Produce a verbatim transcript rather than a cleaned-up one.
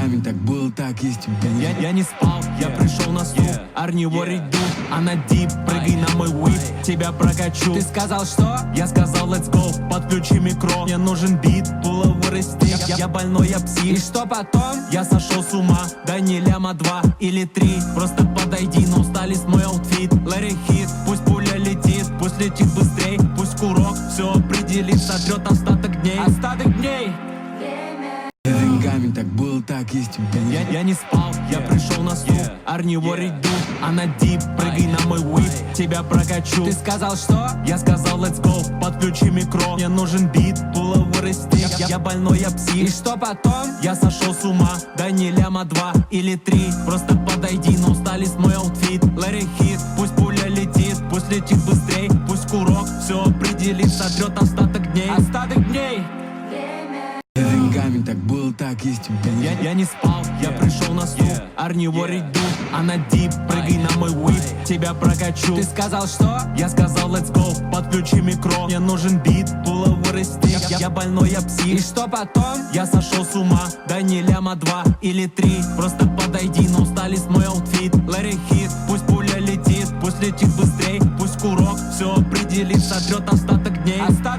камень, так был, так есть тебя нет. Я, я не спал, я Yeah. пришел на стул, Yeah. Арни Yeah. ворить дул, а на дип, прыгай на мой whip, тебя прокачу. Ты сказал что? Я сказал let's go, подключи микро. Мне нужен бит, пуловый стик, я, я больной, я псих. И что потом? Я сошел с ума, да не ляма два или три. Просто подойди, но устали с мой аутфит. Let it hit, пусть пуля летит, пусть летит быстрей, пусть курок все определит, сотрет остаток дней. Остаток дней. Один камень, так был, так есть тебя Я, нет. я не спал, я Yeah. пришел на стул, Yeah. Арни Yeah. ворить дул, а на дип, прыгай на мой whip, тебя прокачу. Ты сказал что? Я сказал let's go, подключи микро. Мне нужен бит, пуловый стик, я, я больной, я псих. И что потом? Я сошел с ума, да не ляма два или три. Просто подойди, но устали с мой аутфит. Let it hit, пусть пуля летит, пусть летит быстрей, пусть курок все определит, сотрет остаток дней. Остаток дней. Один камень, так был, так есть тебя Я, нет. я не спал, я Yeah. пришел на стул, Yeah. Арни Yeah. ворить дул, а на дип, прыгай на мой whip, тебя прокачу. Ты сказал что? Я сказал let's go, подключи микро. Мне нужен бит, пуловый стик, я, я больной, я псих. И что потом? Я сошел с ума, да не ляма два или три. Просто подойди, но устали с мой аутфит. Let it hit, пусть пуля летит, пусть летит быстрей, пусть курок все определит, сотрет остаток дней. Остаток